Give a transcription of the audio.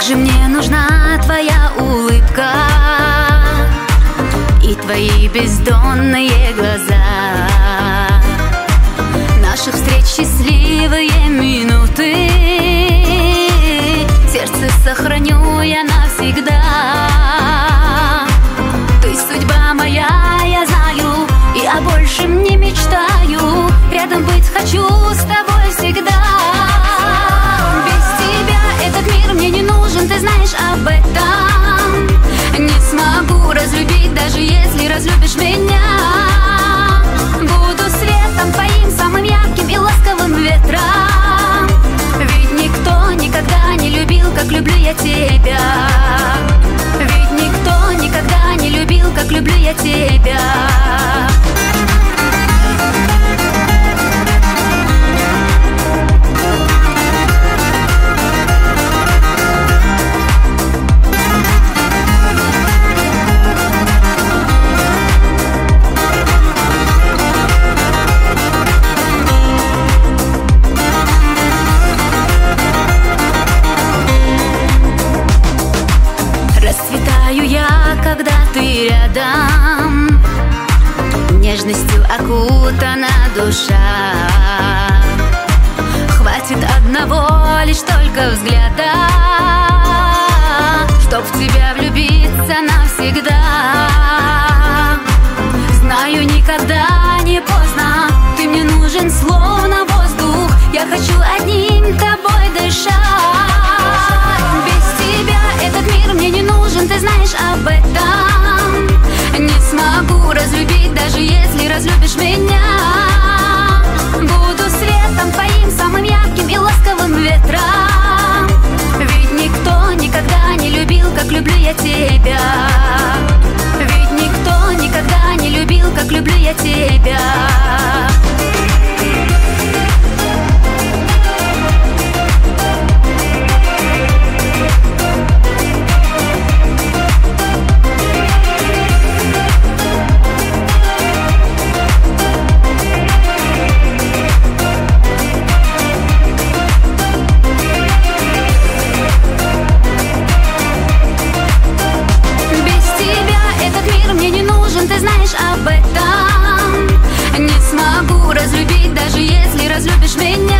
же мне нужна твоя улыбка и твои бездонные глаза. Наших встреч счастливые минуты в сердце сохраню я навсегда. Ты судьба моя, я знаю, и о большем не мечтаю. Рядом быть хочу с тобой всегда. Без тебя этот мир мне не нужен, ты знаешь об этом. Не смогу разлюбить, даже если разлюбишь меня. Буду светом твоим, самым ярким и ласковым ветром. Ведь никто никогда не любил, как люблю я тебя. Ведь никто никогда не любил, как люблю я тебя. Расцветаю я, когда ты рядом, нежностью окутана душа. Хватит одного лишь только взгляда, чтоб в тебя влюбиться навсегда. Знаю, никогда не поздно, ты мне нужен словно воздух. Я хочу одним тобой дышать. Без тебя этот мир мне не нужен, ты знаешь об этом. Не смогу разлюбить, даже если разлюбишь меня. Буду светом твоим, самым ярким и ласковым ветром. Ведь никто никогда не любил, как люблю я тебя. Ведь никто никогда не любил, как люблю я тебя. Ты знаешь об этом. Не смогу разлюбить, даже если разлюбишь меня.